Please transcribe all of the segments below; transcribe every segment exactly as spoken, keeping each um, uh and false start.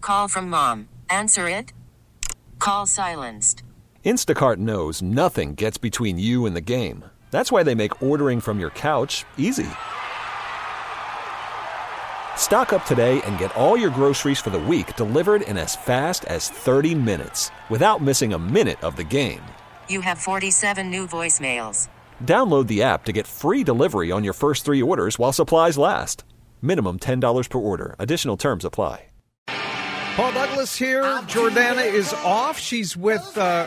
Call from mom. Answer it. Call silenced. Instacart knows nothing gets between you and the game. That's why they make ordering from your couch easy. Stock up today and get all your groceries for the week delivered in as fast as thirty minutes without missing a minute of the game. You have forty-seven new voicemails. Download the app to get free delivery on your first three orders while supplies last. Minimum ten dollars per order. Additional terms apply. Paul Douglas here. Jordana is off. She's with uh,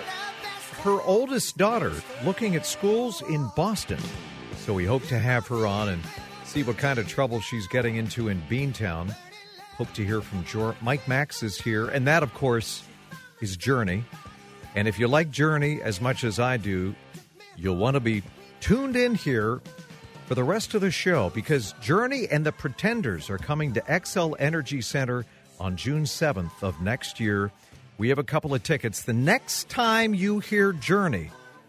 her oldest daughter looking at schools in Boston. So we hope to have her on and see what kind of trouble she's getting into in Beantown. Hope to hear from Jor- Mike Max is here. And that, of course, is Journey. And if you like Journey as much as I do, you'll want to be tuned in here for the rest of the show because Journey and the Pretenders are coming to X L Energy Center on June seventh of next year. We have a couple of tickets. The next time you hear Journey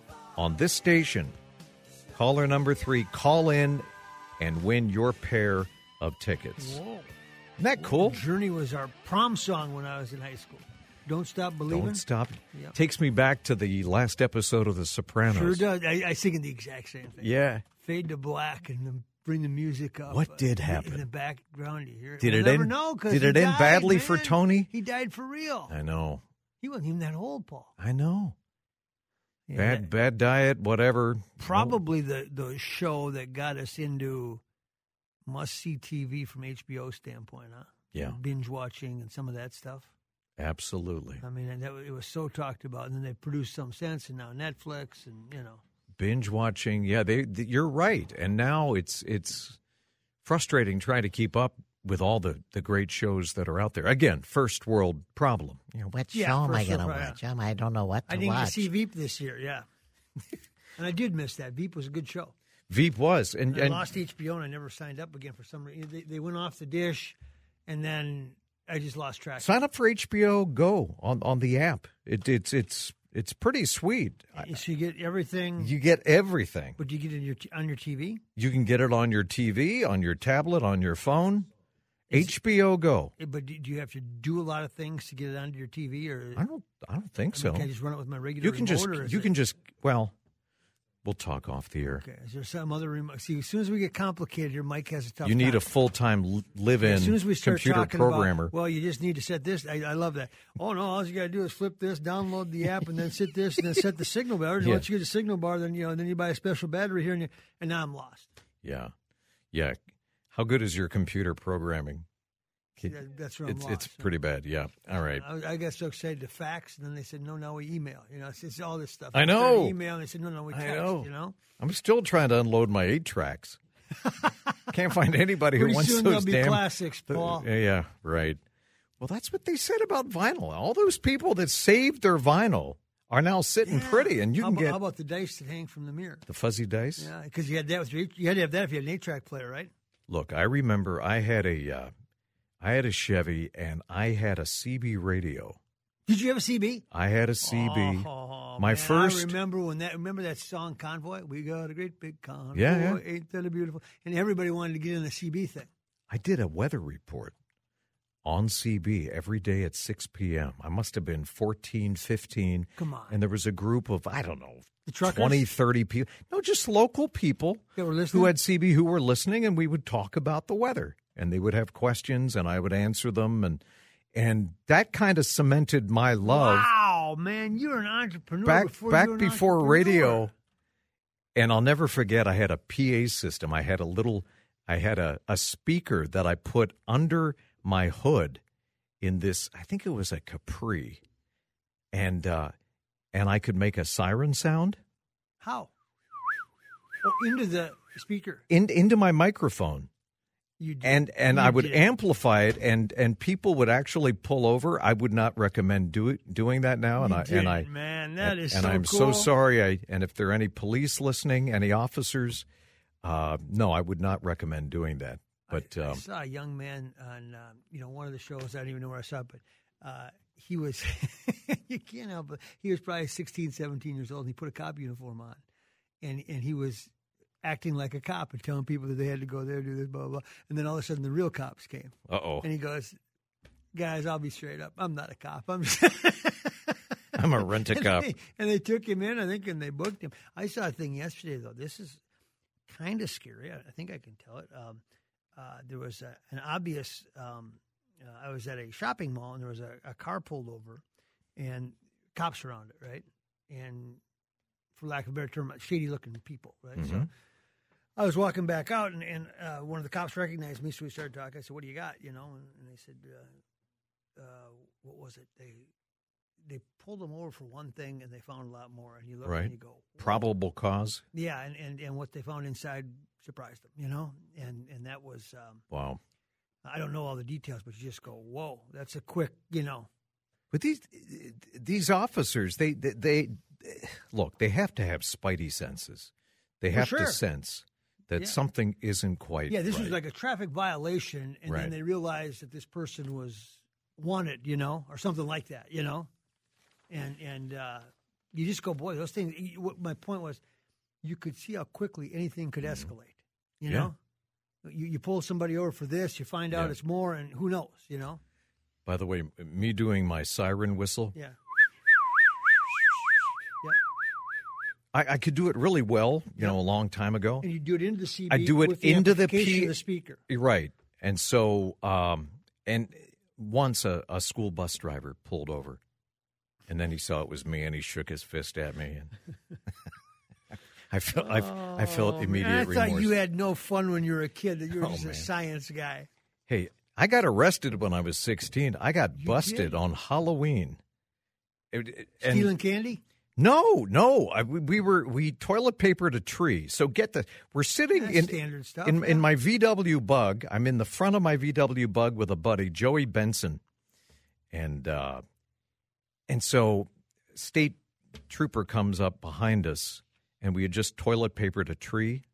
on this station, caller number three, call in and win your pair of tickets. Whoa. Isn't that cool? Journey was our prom song when I was in high school. Don't Stop Believing. Don't Stop. Yep. Takes me back to the last episode of The Sopranos. Sure does. I, I sing in the exact same thing. Yeah. Fade to black and then bring the music up. What did uh, happen? In the background, you hear it. Did we'll it never end? know, 'cause Did he it end died, badly man. for Tony? He died for real. I know. He wasn't even that old, Paul. I know. Yeah, Bad, that- bad diet, whatever. Probably the, the show that got us into must-see T V from H B O standpoint, huh? Yeah. Binge watching and some of that stuff. Absolutely. I mean, and that, it was so talked about, and then they produced Some Sense, and now Netflix, and, you know. Binge watching. Yeah, they, they you're right. And now it's it's frustrating trying to keep up with all the, the great shows that are out there. Again, first world problem. You know, what Yeah, show am I first going to of all, yeah. watch? Um, I don't know what to I didn't get watch. to see Veep this year, yeah. And I did miss that. Veep was a good show. Veep was. And, I and lost H B O, and I never signed up again for some reason. They, they went off the dish, and then I just lost track. sign up for H B O Go on, on the app. It, it's it's it's pretty sweet. So you get everything, You get everything. but do you get it in your t- on your T V? You can get it on your T V, on your tablet, on your phone. H B O Go. Eh, But do do you have to do a lot of things to get it onto your T V, or I don't. I don't think I so. mean, can I just run it with my regular You can just. remote, or is You it- can just. Well, we'll talk off the air. Okay. Is there some other remote? See, as soon as we get complicated here, Mike has a tough You need time. a full time live-in As soon as we start computer talking programmer. about, well, you just need to set this. I, I love that. Oh, no, all you got to do is flip this, download the app, and then set this, and then set the signal bar. And Yeah. once you get the signal bar, then you know, then you buy a special battery here, and, you, and now I'm lost. yeah, yeah. How good is your computer programming? See, that, that's where I'm It's lost. it's pretty bad. Yeah. All right. I, I got so excited to fax, and then they said, no, now we email. You know, it's, it's all this stuff. I started know. Email, and they said, no, no, we I text. know. You know. I'm still trying to unload my eight tracks. Can't find anybody who Pretty wants soon those there'll be damn classics, Paul. Yeah, yeah, right. Well, that's what they said about vinyl. All those people that saved their vinyl are now sitting Yeah. pretty, and you how can about, get how about the dice that hang from the mirror? the fuzzy dice. Yeah, because you had that with your, you had to have that if you had an eight-track player, right? Look, I remember I had a, uh, I had a Chevy, and I had a C B radio. Did you have a C B? I had a C B. Oh, My man, first- I remember when that. Remember that song "Convoy"? We got a great big convoy. Yeah, yeah. Ain't that a beautiful? And everybody wanted to get in the C B thing. I did a weather report on C B every day at six p.m. I must have been fourteen, fifteen. Come on. And there was a group of, I don't know, The truckers? twenty, thirty people. No, just local people That were listening? who had C B who were listening, and we would talk about the weather. And they would have questions, and I would answer them. And and that kind of cemented my love. Wow, man, you're an entrepreneur. back before back you were an before entrepreneur. radio. And I'll never forget, I had a P A system. I had a little, I had a, a speaker that I put under my hood in this, I think it was a Capri. And uh, and I could make a siren sound How? Oh, into the speaker. in, into my microphone. You did. And and You I would did. amplify it, and, and people would actually pull over. I would not recommend do, doing that now. And You I did, and I man, that and, is and so I'm cool. so sorry. I and if there are any police listening, any officers, uh, no, I would not recommend doing that. But I, I um, saw a young man on, um, you know, one of the shows. I don't even know where I saw it, but uh, he was, you can't help it. He was probably sixteen, seventeen years old, and he put a cop uniform on. And and he was acting like a cop and telling people that they had to go there, do this, blah, blah, blah. And then all of a sudden the real cops came. uh oh, And he goes, guys, I'll be straight up. I'm not a cop. I'm just I'm a rent-a-cop. And they, and they took him in, I think, and they booked him. I saw a thing yesterday, though. This is kind of scary. I, I think I can tell it. Um, uh, there was a, an obvious um, – uh, I was at a shopping mall, and there was a, a car pulled over, and cops around it, right? And for lack of a better term, shady-looking people, right? Mm-hmm. So I was walking back out, and, and uh, one of the cops recognized me, so we started talking. I said, what do you got, you know? And, and they said, uh, uh, what was it? They they pulled him over for one thing, and they found a lot more. And you look right. and you go, whoa. Probable cause? Yeah, and, and, and what they found inside surprised them, you know? And and that was, um, wow. I don't know all the details, but you just go, whoa, that's a quick, you know. But these these officers, they, they, they look, they have to have spidey senses. They have sure. to sense that yeah. something isn't quite Yeah, this right. was like a traffic violation, and right. then they realized that this person was wanted, you know, or something like that, you know? And and uh, you just go, boy, those things. What my point was, you could see how quickly anything could mm-hmm. escalate. You yeah. know, you you pull somebody over for this, you find out yeah. it's more, and who knows? You know. By the way, me doing my siren whistle. Yeah. I, I could do it really well, you yep. know, a long time ago. And you do it into the C B. I do it with the into the amplification P of the speaker. Right, and so um, and once a, a school bus driver pulled over. And then he saw it was me, and he shook his fist at me, and I felt I, I felt Oh, immediate man, I remorse. thought you had no fun when you were a kid. That you were Oh, just man. a science guy. Hey, I got arrested when I was sixteen. I got You busted did? on Halloween. It- it- and- Stealing candy? No, no. I, we, we were we toilet papered a tree. So get the we're sitting That's in standard stuff. in, yeah. in my V W Bug. I'm in the front of my V W Bug with a buddy, Joey Benson, and uh, and so state trooper comes up behind us, and we had just toilet papered a tree.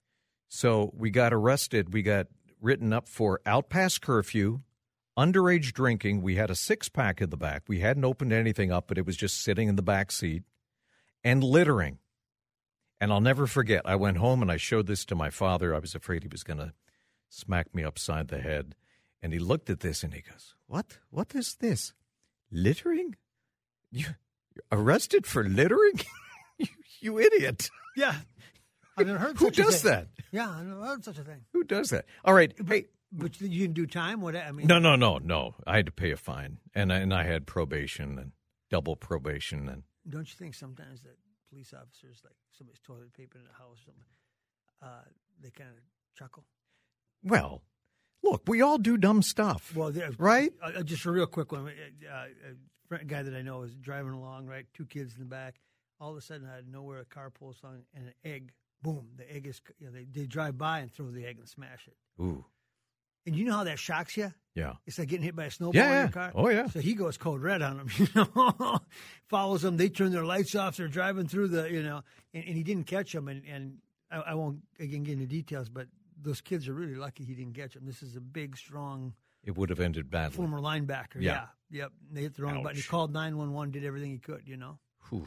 So we got arrested. We got written up for out past curfew, underage drinking. We had a six pack in the back. We hadn't opened anything up, but it was just sitting in the back seat, and littering. And I'll never forget, I went home and I showed this to my father. I was afraid he was going to smack me upside the head. And he looked at this and he goes, What? What is this? Littering? You you're arrested for littering? you, you idiot. Yeah. I've never heard Who such a does thing. that? Yeah, I've never heard such a thing. Who does that? All right. But, Hey, but you didn't do time? What I mean, no, no, no, no. I had to pay a fine, and I, and I had probation and double probation. And don't you think sometimes that police officers, like somebody's toilet paper in a house, or something, uh, they kind of chuckle? well, look, we all do dumb stuff. Well, there- right? Uh, just a real quick one. Uh, a friend, guy that I know is driving along, right? Two kids in the back. All of a sudden, out of nowhere, a car pulls on and an egg. Boom! The egg is. You know, they they drive by and throw the egg and smash it. Ooh, And you know how that shocks you? yeah. It's like getting hit by a snowball Yeah, in yeah. your car. Oh, yeah. So he goes code red on them, you know, follows them. They turn their lights off. They're driving through the, you know, and, and he didn't catch them. And, and I, I won't, again, get into details, but those kids are really lucky he didn't catch them. This is a big, strong It would have ended badly. former linebacker. Yeah. Yeah. Yep. They hit the wrong button. He Ouch. called nine one one, did everything he could, you know. Whew.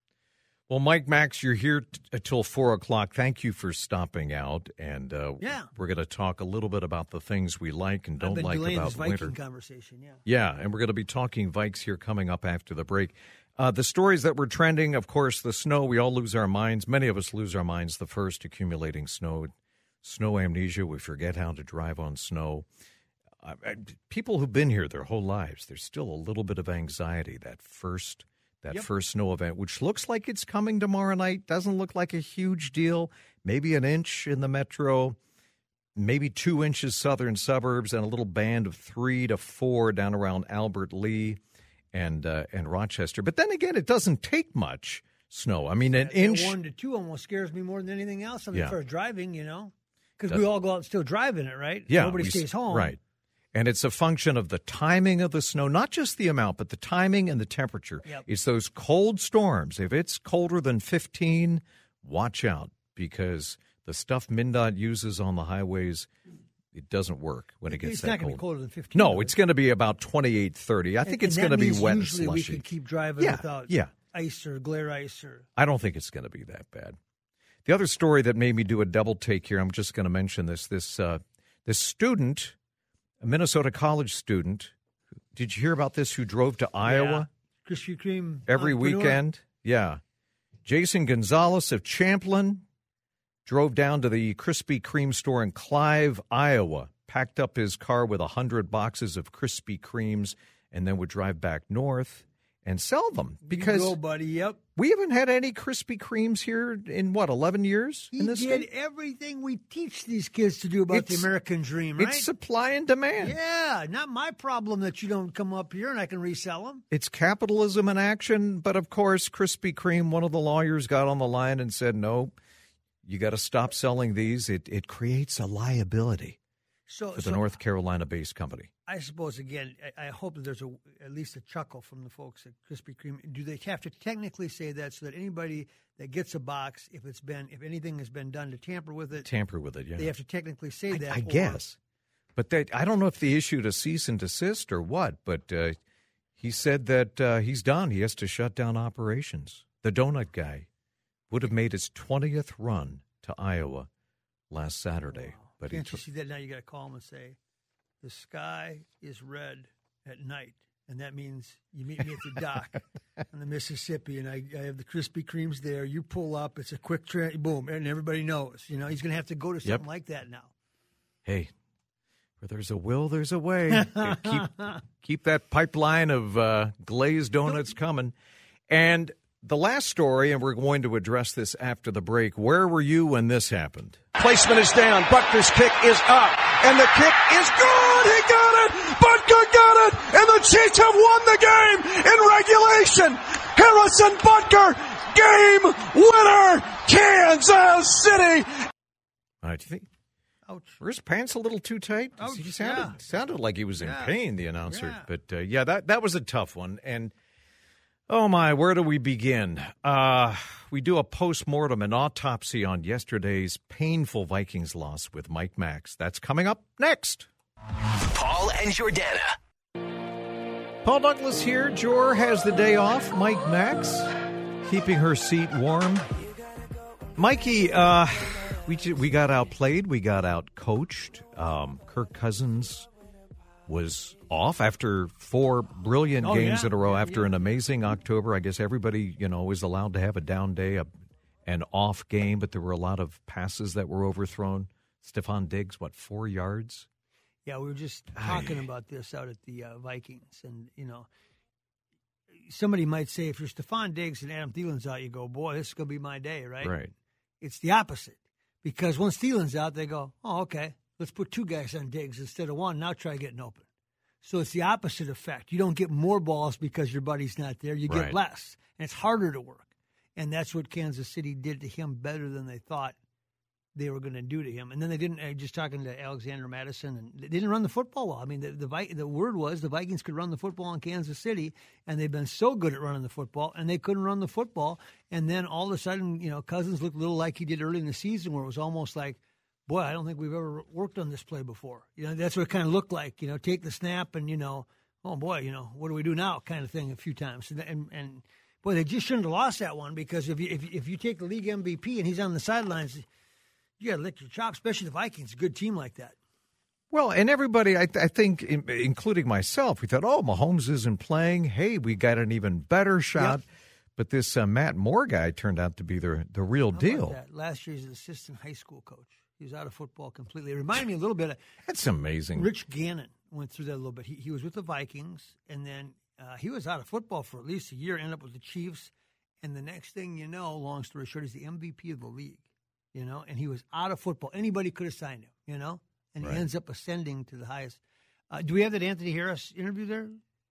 Well, Mike Max, you're here t- until four o'clock. Thank you for stopping out. And uh, Yeah. we're going to talk a little bit about the things we like and I've don't been like delaying about this Viking winter. conversation, yeah. Yeah, and we're going to be talking Vikes here coming up after the break. Uh, the stories that were trending, of course, the snow. We all lose our minds. Many of us lose our minds the first, accumulating snow. Snow amnesia. We forget how to drive on snow. Uh, people who've been here their whole lives, there's still a little bit of anxiety that first that Yep. first snow event, which looks like it's coming tomorrow night. Doesn't look like a huge deal. Maybe an inch in the metro, maybe two inches southern suburbs, and a little band of three to four down around Albert Lee and uh, and Rochester. But then again, it doesn't take much snow. I mean, an That inch. one to two almost scares me more than anything else. I mean, Yeah. for driving, you know, because That- we all go out and still drive in it, right? Yeah, Nobody we s- stays home. Right. And it's a function of the timing of the snow, not just the amount, but the timing and the temperature. Yep. It's those cold storms. If it's colder than fifteen, watch out, because the stuff MnDOT uses on the highways, it doesn't work when it gets It's that not going to cold. be colder than fifteen. No, though. it's going to be about twenty-eight, thirty. I think And- it's and going to that be means wet and usually we slushy. could keep driving Yeah, without yeah. ice or glare ice or. I don't think it's going to be that bad. The other story that made me do a double take here, I'm just going to mention this. This uh, this student, a Minnesota college student, Did you hear about this? Who drove to Iowa? Yeah. Krispy Kreme. Every entrepreneur. weekend? Yeah. Jason Gonzalez of Champlin drove down to the Krispy Kreme store in Clive, Iowa, packed up his car with one hundred boxes of Krispy Kremes, and then would drive back north and sell them. Because you go, buddy. Yep. we haven't had any Krispy Kremes here in, what, eleven years? He in this did state? everything we teach these kids to do about It's- the American dream, right? It's supply and demand. Yeah, not my problem that you don't come up here and I can resell them. It's capitalism in action. But, of course, Krispy Kreme, one of the lawyers got on the line and said, no, you got to stop selling these. It, it creates a liability So, for the so North Carolina-based company. I suppose, again, I, I hope that there's a, at least a chuckle from the folks at Krispy Kreme. Do they have to technically say that so that anybody that gets a box, if it's been, if anything has been done to tamper with it, Tamper with it, yeah. they have to technically say I, that? I or- guess. But they, I don't know if they issued a cease and desist or what, but uh, he said that uh, he's done. He has to shut down operations. The donut guy would have made his twentieth run to Iowa last Saturday. Wow. But he Can't you took, see that now? You got to call them and say, the sky is red at night. And that means you meet me at the dock on the Mississippi, and I, I have the Krispy Kremes there. You pull up. It's a quick, tra- boom, and everybody knows. You know, he's going to have to go to something Yep. like that now. hey, where there's a will, there's a way. keep, keep that pipeline of uh, glazed donuts coming. And the last story, and we're going to address this after the break, where were you when this happened? Placement is down. Butker's kick is up. And the kick is good. He got it. Butker got it. And the Chiefs have won the game in regulation. Harrison Butker, game winner, Kansas City. All right, do you think Ouch. were his pants a little too tight? Ouch, he sounded, yeah. sounded like he was in Yeah. pain, the announcer. Yeah. But, uh, yeah, that, that was a tough one. And, oh, my, where do we begin? Uh, we do a postmortem, an autopsy on yesterday's painful Vikings loss with Mike Max. That's coming up next. Paul and Jordana. Paul Douglas here. Jor has the day off. Mike Max keeping her seat warm. Mikey, uh, we we got outplayed. We got outcoached. Um, Kirk Cousins was off after four brilliant Oh, games yeah. in a row. Yeah, After yeah. an amazing October, I guess everybody you know is allowed to have a down day, a, an off game. But there were a lot of passes that were overthrown. Stephon Diggs, what, four yards? Yeah, we were just talking about this out at the uh, Vikings. And, you know, somebody might say if you're Stephon Diggs and Adam Thielen's out, you go, boy, this is going to be my day, right? Right. It's the opposite. Because once Thielen's out, they go, oh, okay, let's put two guys on Diggs instead of one. Now try getting open. So it's the opposite effect. You don't get more balls because your buddy's not there. You Right. get less. And it's harder to work. And that's what Kansas City did to him better than they thought they were going to do to him. And then they didn't, uh, just talking to Alexander Madison, and they didn't run the football well. I mean, the the, Vi- the word was the Vikings could run the football in Kansas City, and they've been so good at running the football, and they couldn't run the football. And then all of a sudden, you know, Cousins looked a little like he did early in the season, where it was almost like, boy, I don't think we've ever worked on this play before. You know, that's what it kind of looked like, you know, take the snap and, you know, oh, boy, you know, what do we do now kind of thing a few times. And, and, and boy, they just shouldn't have lost that one, because if you, if, if you take the league M V P and he's on the sidelines, you got to lick your chops, especially the Vikings, a good team like that. Well, and everybody, I, th- I think, in, including myself, we thought, oh, Mahomes isn't playing. Hey, we got an even better shot. Yep. But this uh, Matt Moore guy turned out to be the the real How about deal. that? Last year's assistant high school coach. He was out of football completely. It reminded me a little bit of That's amazing. Rich Gannon. Went through that a little bit. He, he was with the Vikings, and then uh, he was out of football for at least a year, ended up with the Chiefs. And the next thing you know, long story short, he's the M V P of the league. You know, and he was out of football. Anybody could have signed him, you know, and Right. he ends up ascending to the highest. Uh, do we have that Anthony Harris interview there,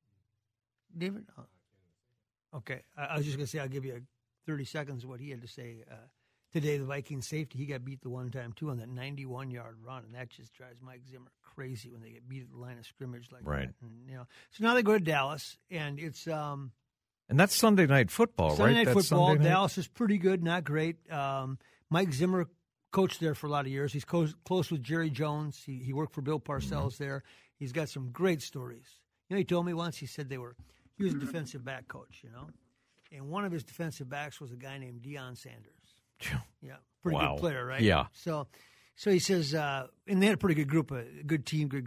David? Oh. Okay. I, I was just going to say, I'll give you thirty seconds of what he had to say. Uh, today, the Vikings safety, he got beat the one time, too, on that ninety-one-yard run, and that just drives Mike Zimmer crazy when they get beat at the line of scrimmage like Right. that. And, you know, so now they go to Dallas, and it's um, And that's Sunday Night Football, Sunday right? Night That's Football. Sunday night? Dallas is pretty good, not great. Um, Mike Zimmer coached there for a lot of years. He's close, close with Jerry Jones. He he worked for Bill Parcells Mm-hmm. there. He's got some great stories. You know, he told me once, he said they were, he was a defensive back coach, you know, and one of his defensive backs was a guy named Deion Sanders. Yeah, pretty Wow. good player, right? Yeah. So, so he says, uh, and they had a pretty good group, a good team, good group.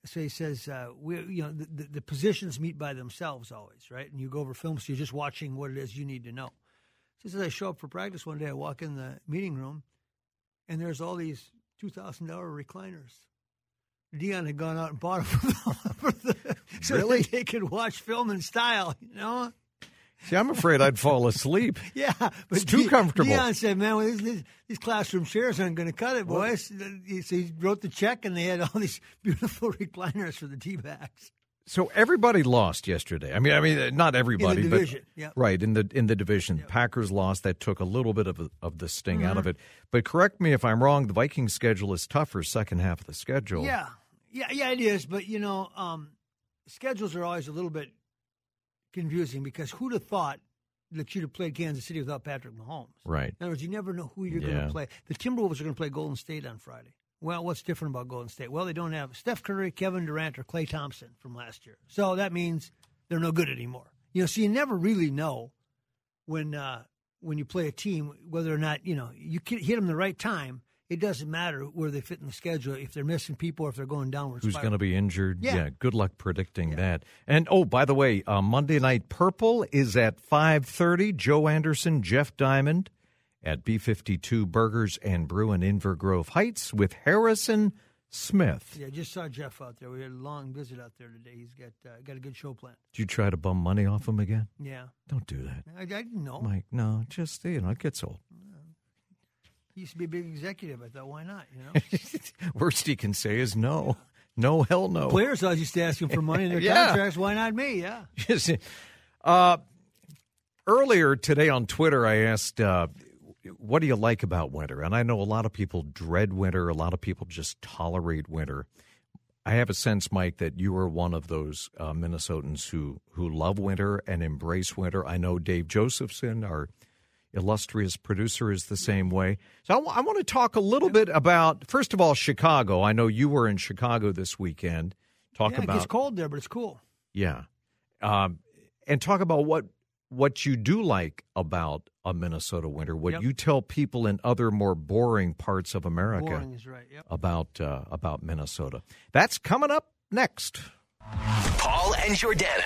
So he says, uh, we, you know, the, the, the positions meet by themselves always, right? And you go over film, so you're just watching what it is you need to know. So he says, I show up for practice one day, I walk in the meeting room, and there's all these two thousand dollars recliners. Dion had gone out and bought them for the, so Really? that they could watch film in style, you know? See, I'm afraid I'd fall asleep. Yeah, but It's too De- comfortable. Dion said, "Man, well, these, these, these classroom chairs aren't going to cut it, boys." So he wrote the check, and they had all these beautiful recliners for the D-backs. So everybody lost yesterday. I mean, I mean, not everybody, In the division, but yep. right in the in the division. Yep. Packers lost. That took a little bit of of the sting Mm-hmm. out of it. But correct me if I'm wrong. The Vikings' schedule is tougher second half of the schedule. Yeah, yeah, yeah, it is. But you know, um, schedules are always a little bit confusing because who'd have thought that you'd have played Kansas City without Patrick Mahomes? Right. In other words, you never know who you're going Yeah. to play. The Timberwolves are going to play Golden State on Friday. Well, what's different about Golden State? Well, they don't have Steph Curry, Kevin Durant, or Klay Thompson from last year. So that means they're no good anymore. You know, so you never really know when uh, when you play a team whether or not, you know, you can hit them the right time. It doesn't matter where they fit in the schedule, if they're missing people or if they're going downward. Who's going to be injured? Yeah. Good luck predicting that. And, oh, by the way, uh, Monday Night Purple is at five thirty. Joe Anderson, Jeff Diamond at B fifty-two Burgers and Brew in Inver Grove Heights with Harrison Smith. Yeah, I just saw Jeff out there. We had a long visit out there today. He's got uh, got a good show planned. Did you try to bum money off him again? Yeah. Don't do that. I, I didn't know. Mike, no, just, you know, it gets old. He used to be a big executive. I thought, why not, you know? Worst he can say is no. No, hell no. Players always used to ask him for money in their Yeah. contracts. Why not me? Yeah. uh, earlier today on Twitter, I asked, uh, what do you like about winter? And I know a lot of people dread winter. A lot of people just tolerate winter. I have a sense, Mike, that you are one of those uh, Minnesotans who, who love winter and embrace winter. I know Dave Josephson, our illustrious producer, is the same way. So I, w- I want to talk a little bit about, first of all, Chicago. I know you were in Chicago this weekend. Talk yeah, about it gets cold there, but it's cool. Yeah. Um, and talk about what what you do like about a Minnesota winter, what Yep. you tell people in other more boring parts of America Boring is right. Yep. about uh, about Minnesota. That's coming up next. Paul and Jordana.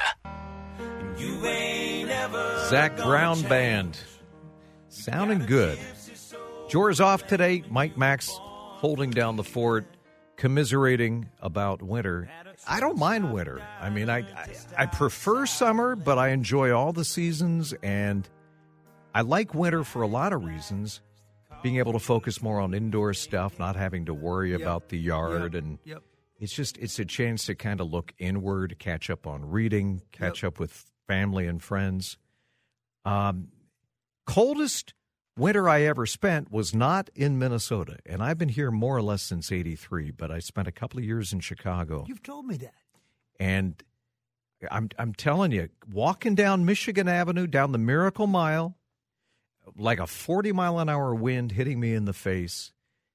Zach Brown Band. Sounding good. Jor's off today. Mike Max holding down the fort, commiserating about winter. I don't mind winter. I mean, I, I I prefer summer, but I enjoy all the seasons, and I like winter for a lot of reasons. Being able to focus more on indoor stuff, not having to worry Yep. about the yard, Yep. and Yep. it's just it's a chance to kind of look inward, catch up on reading, catch up with family and friends. Um, coldest winter I ever spent was not in Minnesota, and I've been here more or less since eighty-three, but I spent a couple of years in Chicago. You've told me that. And I'm I'm telling you, walking down Michigan Avenue, down the Miracle Mile, like a forty mile an hour wind hitting me in the face.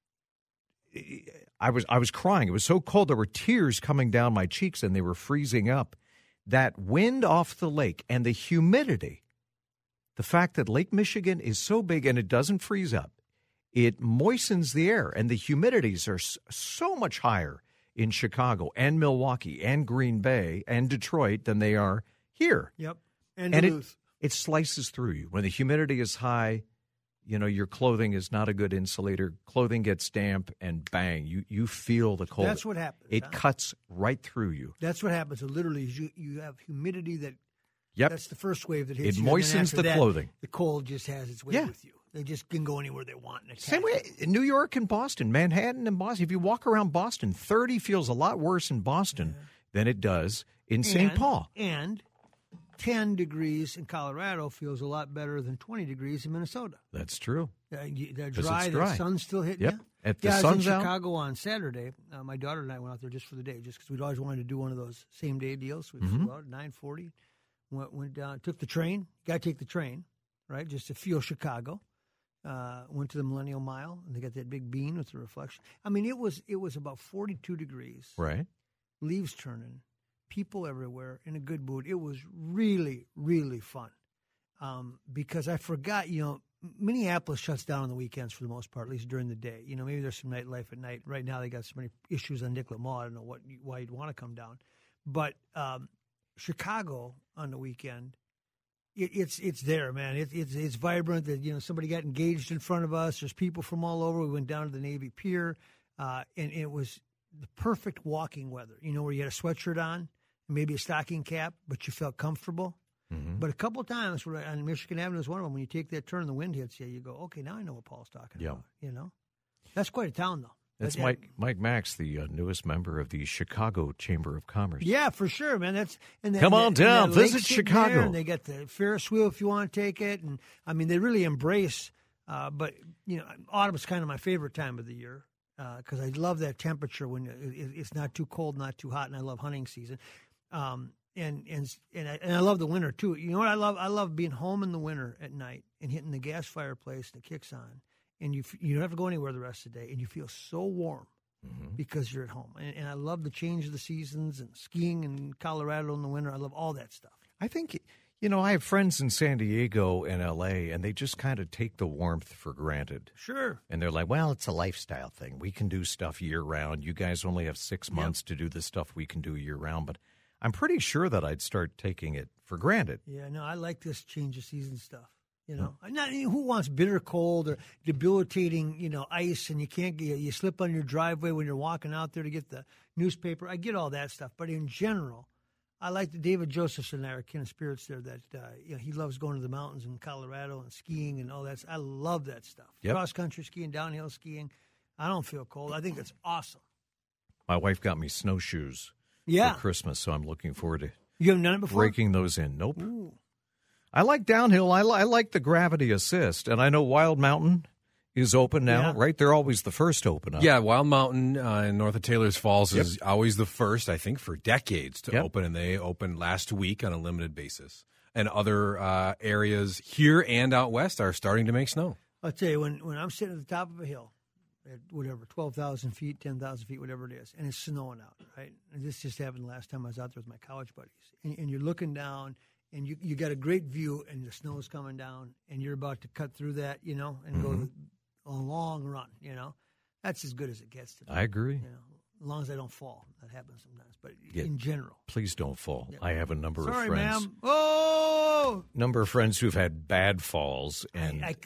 I was I was crying. It was so cold. There were tears coming down my cheeks, and they were freezing up. That wind off the lake and the humidity, the fact that Lake Michigan is so big and it doesn't freeze up, it moistens the air, and the humidities are so much higher in Chicago and Milwaukee and Green Bay and Detroit than they are here. Yep. And, And it, Duluth. it slices through you. When the humidity is high, you know, your clothing is not a good insulator. Clothing gets damp, and bang, you, you feel the cold. That's what happens. It huh? cuts right through you. That's what happens. So literally, is you, you have humidity that Yep. that's the first wave that hits It you. and then moistens after the that, clothing. The cold just has its way Yeah. with you. They just can go anywhere they want. And Same attack. way in New York and Boston, Manhattan and Boston. If you walk around Boston, thirty feels a lot worse in Boston than it does in Saint And- Paul. And ten degrees in Colorado feels a lot better than twenty degrees in Minnesota. That's true. Uh, you- they're 'Cause dry. it's The dry. sun's still hitting Yep. you. If the yeah, I was sun's in out- Chicago on Saturday. Uh, my daughter and I went out there just for the day, just because we'd always wanted to do one of those same day deals. We Mm-hmm. flew out at nine forty, went, went down, took the train. Got to take the train, right, just to feel Chicago. Uh, went to the Millennial Mile, and they got that big bean with the reflection. I mean, it was it was about forty-two degrees. Right. Leaves turning, people everywhere, in a good mood. It was really, really fun um, because I forgot, you know, Minneapolis shuts down on the weekends for the most part, at least during the day. You know, maybe there's some nightlife at night. Right now, they got so many issues on Nicollet Mall. I don't know what why you'd want to come down, but um, Chicago on the weekend, it, it's it's there, man. It, it's it's vibrant. That you know, somebody got engaged in front of us. There's people from all over. We went down to the Navy Pier, uh, and it was the perfect walking weather. You know, where you had a sweatshirt on, maybe a stocking cap, but you felt comfortable. Mm-hmm. But a couple of times on Michigan Avenue is one of them. When you take that turn, the wind hits you. You go, okay, now I know what Paul's talking yeah. about. You know, that's quite a town, though. That's but, Mike Mike Max, the uh, newest member of the Chicago Chamber of Commerce. Yeah, for sure, man. That's and come on that, down, and visit Chicago. And they got the Ferris wheel if you want to take it, and I mean they really embrace. Uh, but you know, autumn's kind of my favorite time of the year because uh, I love that temperature when it, it's not too cold, not too hot, and I love hunting season. Um, And and and I, and I love the winter too. You know what I love? I love being home in the winter at night and hitting the gas fireplace. And the kick's on, and you you don't have to go anywhere the rest of the day, and you feel so warm mm-hmm. because you're at home. And, and I love the change of the seasons and skiing in Colorado in the winter. I love all that stuff. I think you know I have friends in San Diego and L A, and they just kind of take the warmth for granted. Sure. And they're like, well, it's a lifestyle thing. We can do stuff year round. You guys only have six months yep. to do the stuff we can do year round, but. I'm pretty sure that I'd start taking it for granted. Yeah, no, I like this change of season stuff. You know, mm. not who wants bitter cold or debilitating, you know, ice, and you can't get you slip on your driveway when you're walking out there to get the newspaper. I get all that stuff, but in general, I like the David Josephson and I are kind of spirits there that uh, you know he loves going to the mountains in Colorado and skiing and all that. I love that stuff. Yep. Cross country skiing, downhill skiing. I don't feel cold. I think it's awesome. My wife got me snowshoes. Yeah. For Christmas, so I'm looking forward to you haven't done it before? breaking those in. Nope. Ooh. I like downhill. I, li- I like the gravity assist, and I know Wild Mountain is open now, yeah. right? They're always the first to open up. Yeah, Wild Mountain uh, in north of Taylor's Falls yep. is always the first, I think, for decades to yep. open, and they opened last week on a limited basis. And other uh, areas here and out west are starting to make snow. I'll tell you, when, when I'm sitting at the top of a hill, at whatever, twelve thousand feet, ten thousand feet, whatever it is, and it's snowing out, right? And this just happened last time I was out there with my college buddies. And, and you're looking down, and you you got a great view, and the snow's coming down, and you're about to cut through that, you know, and mm-hmm. go a long run, you know. That's as good as it gets to me. I agree. You know, as long as I don't fall. That happens sometimes. But yeah. in general. Please don't fall. Yeah. I have a number Sorry, of friends. ma'am. Oh! Number of friends who've had bad falls. and I, I,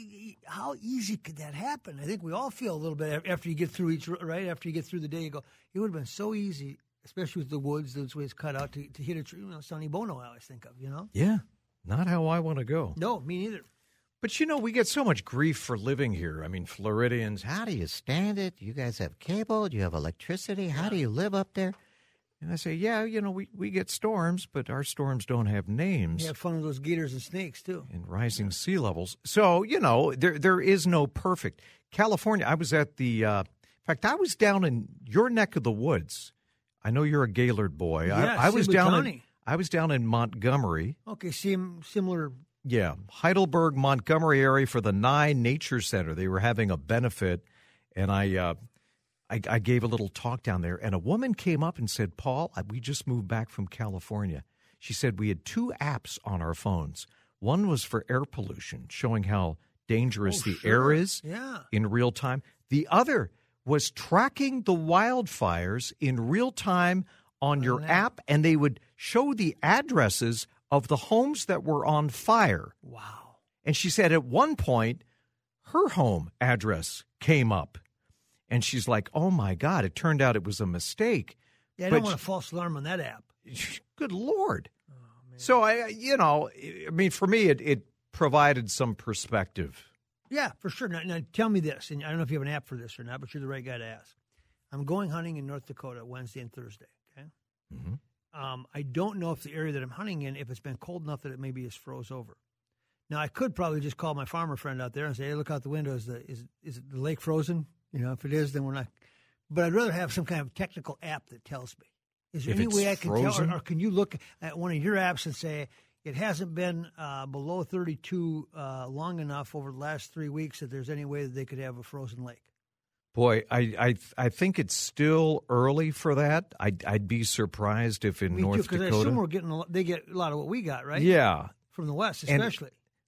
how easy could that happen? I think we all feel a little bit after you get through each, right? After you get through the day, you go, it would have been so easy, especially with the woods, those ways cut out, to, to hit a tree. You know, Sonny Bono, I always think of, you know? Yeah. Not how I want to go. No, me neither. But, you know, we get so much grief for living here. I mean, Floridians, how do you stand it? You guys have cable? Do you have electricity? How do you live up there? And I say, yeah, you know, we, we get storms, but our storms don't have names. You have fun with those gators and snakes, too. And rising sea levels. So, you know, there there is no perfect. California, I was at the, uh, in fact, I was down in your neck of the woods. I know you're a Gaylord boy. Yeah, I, I was down County. in, I was down in Montgomery. Okay, sim, similar. Yeah, Heidelberg, Montgomery area for the Nye Nature Center. They were having a benefit, and I, uh, I, I gave a little talk down there, and a woman came up and said, Paul, we just moved back from California. She said we had two apps on our phones. One was for air pollution, showing how dangerous oh, the sure. air is yeah. in real time. The other was tracking the wildfires in real time on your oh, app, and they would show the addresses of the homes that were on fire. Wow. And she said at one point, her home address came up. And she's like, oh, my God, it turned out it was a mistake. Yeah, I but don't want a false alarm on that app. Good Lord. Oh, man. So, I, you know, I mean, for me, it, it provided some perspective. Yeah, for sure. Now, now, tell me this, and I don't know if you have an app for this or not, but you're the right guy to ask. I'm going hunting in North Dakota Wednesday and Thursday, okay? Mm-hmm. Um, I don't know if the area that I'm hunting in, if it's been cold enough that it maybe is froze over. Now, I could probably just call my farmer friend out there and say, hey, look out the window. Is the, is, is the lake frozen? You know, if it is, then we're not. But I'd rather have some kind of technical app that tells me. Is there if any it's way I can frozen? tell, or, or can you look at one of your apps and say, it hasn't been uh, below thirty-two uh, long enough over the last three weeks that there's any way that they could have a frozen lake? Boy, I I, I think it's still early for that. I'd, I'd be surprised if in Me North too, 'cause Dakota. I assume we're getting a lot, they get a lot of what we got, right? Yeah. From the West, especially.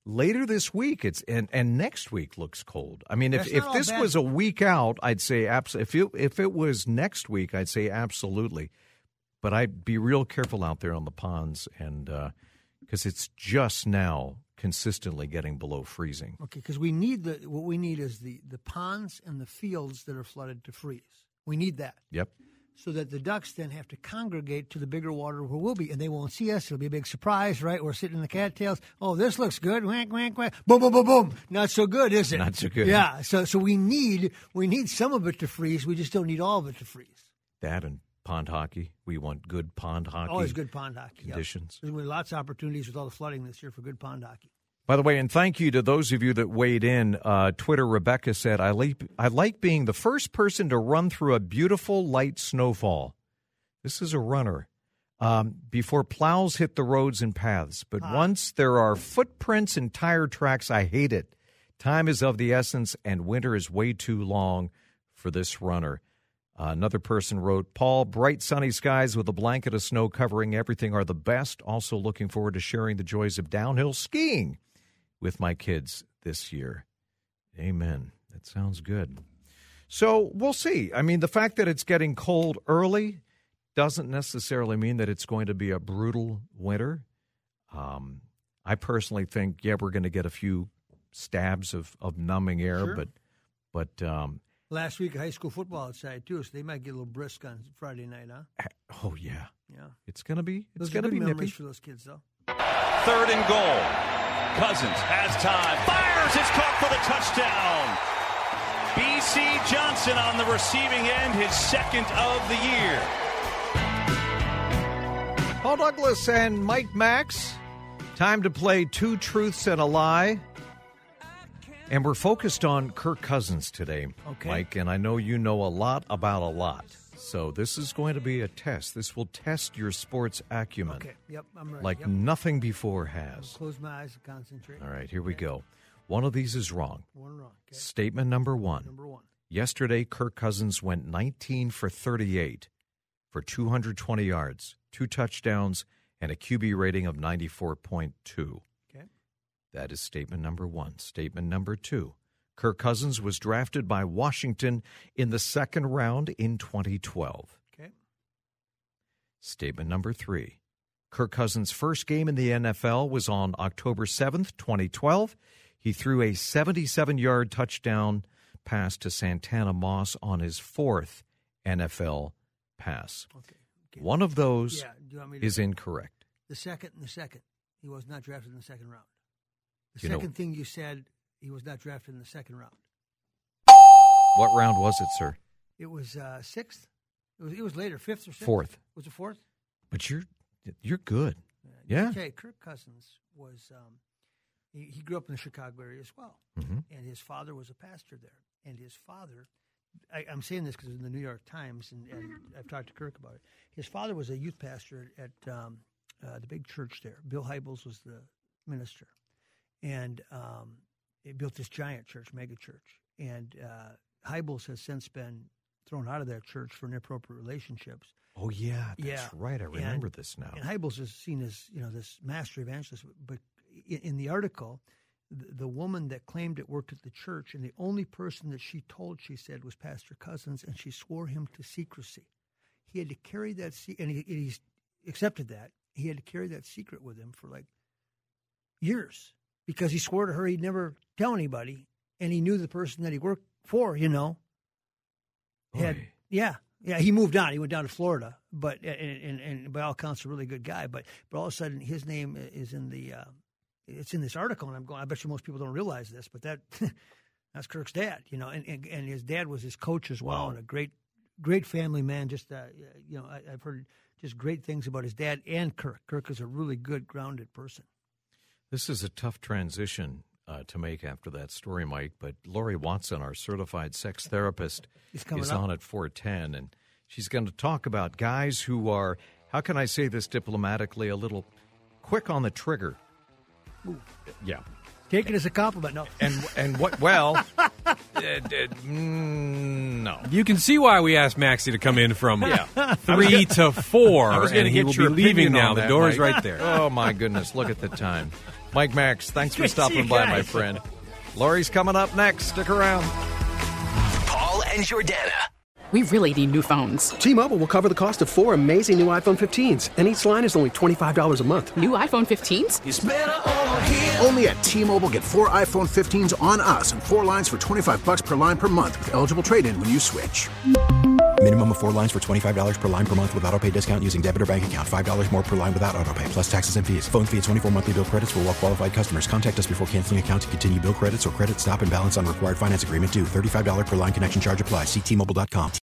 later this week, it's and, and next week looks cold. I mean, if, That's if not all this bad. was a week out, I'd say absolutely. If it, if it was next week, I'd say absolutely. But I'd be real careful out there on the ponds, and because uh, it's just now consistently getting below freezing. Okay, because we need the what we need is the the ponds and the fields that are flooded to freeze. We need that. Yep. So that the ducks then have to congregate to the bigger water where we'll be, and they won't see us. It'll be a big surprise, right? We're sitting in the cattails. Oh, this looks good. Wank, wank, wank. Boom, boom, boom, boom. Not so good, is it? Not so good. Yeah. So, so we need we need some of it to freeze. We just don't need all of it to freeze. That and pond hockey. We want good pond hockey. Always good pond hockey. Conditions. Yep. There's lots of opportunities with all the flooding this year for good pond hockey. By the way, and thank you to those of you that weighed in. Uh, Twitter, Rebecca said, I like, I like being the first person to run through a beautiful light snowfall. This is a runner. Um, before plows hit the roads and paths. But Ah. once there are footprints and tire tracks, I hate it. Time is of the essence, and winter is way too long for this runner. Uh, another person wrote, Paul, bright sunny skies with a blanket of snow covering everything are the best. Also looking forward to sharing the joys of downhill skiing with my kids this year. Amen. That sounds good. So we'll see. I mean, the fact that it's getting cold early doesn't necessarily mean that it's going to be a brutal winter. Um, I personally think, yeah, we're going to get a few stabs of, of numbing air, Sure. but but um, Last week, high school football outside, too, so they might get a little brisk on Friday night, huh? oh yeah, Yeah. it's going to be it's Those are going to good be memories nippy. for those kids, though. Third and goal. Cousins has time. Fires. It's caught for the touchdown. B C Johnson on the receiving end, his second of the year. Paul Douglas and Mike Max. Time to play Two Truths and a Lie. And we're focused on Kirk Cousins today, Okay. Mike. And I know you know a lot about a lot. So this is going to be a test. This will test your sports acumen. Okay. Yep, I'm ready. Like Yep. nothing before has. Close my eyes and concentrate. All right, here we Okay. go. One of these is wrong. One wrong. Okay. Statement number one. Number one. Yesterday, Kirk Cousins went nineteen for thirty-eight for two hundred twenty yards, two touchdowns, and a Q B rating of ninety-four point two. Okay. That is statement number one. Statement number two. Kirk Cousins was drafted by Washington in the second round in twenty twelve. Okay. Statement number three. Kirk Cousins' first game in the N F L was on October seventh, twenty twelve. He threw a seventy-seven-yard touchdown pass to Santana Moss on his fourth N F L pass. Okay. Okay. One of those Yeah. Do you want me to is incorrect. The second and the second. He was not drafted in the second round. The You know- second thing you said, he was not drafted in the second round. What round was it, sir? It was uh, sixth. It was, it was later, fifth or sixth? Fourth. Was it fourth? But you're you're good. Yeah. Okay, Kirk Cousins was, um, he, he grew up in the Chicago area as well. Mm-hmm. And his father was a pastor there. And his father, I, I'm saying this because it's in the New York Times, and, and I've talked to Kirk about it. His father was a youth pastor at um, uh, the big church there. Bill Hybels was the minister. And um, he built this giant church, mega church. And uh, Hybels has since been thrown out of that church for inappropriate relationships. Oh, yeah. That's Yeah. right. I remember And- this now. And Hybels is seen as, you know, this master evangelist. But in, in the article, the, the woman that claimed it worked at the church, and the only person that she told, she said, was Pastor Cousins, and she swore him to secrecy. He had to carry that, se- and he, he's accepted that. He had to carry that secret with him for like years because he swore to her he'd never tell anybody, and he knew the person that he worked for, you know. Had, Oy. yeah. Yeah, he moved on. He went down to Florida, but and, and, and by all accounts, a really good guy. But but all of a sudden, his name is in the uh, it's in this article, and I'm going. I bet you most people don't realize this, but that that's Kirk's dad, you know, and, and and his dad was his coach as well, Wow. and a great great family man. Just uh, you know, I, I've heard just great things about his dad and Kirk. Kirk is a really good, grounded person. This is a tough transition uh, to make after that story, Mike, but Lori Watson, our certified sex therapist, He's coming is up. on at four ten, and she's going to talk about guys who are, how can I say this diplomatically, a little quick on the trigger. Ooh. Yeah. Take it as a compliment. No, And and what, well, mm, no. You can see why we asked Maxie to come in from Yeah. three to four, I was gonna and he get will your be leaving opinion now. on The that, door is Mike. right there. Oh, my goodness. Look at the time. Mike Max, thanks for Good to see stopping you by, my guys. friend. Lori's coming up next. Stick around. Paul and Jordana. We really need new phones. T-Mobile will cover the cost of four amazing new iPhone fifteens, and each line is only twenty-five dollars a month. New iPhone fifteens? Only at T-Mobile, get four iPhone fifteens on us and four lines for twenty-five bucks per line per month with eligible trade-in when you switch. Minimum of four lines for twenty-five dollars per line per month with autopay discount using debit or bank account. five dollars more per line without autopay, plus taxes and fees. Phone fee at twenty-four monthly bill credits for well-qualified customers. Contact us before canceling account to continue bill credits or credit stop and balance on required finance agreement due. thirty-five dollars per line connection charge applies. See T Mobile dot com.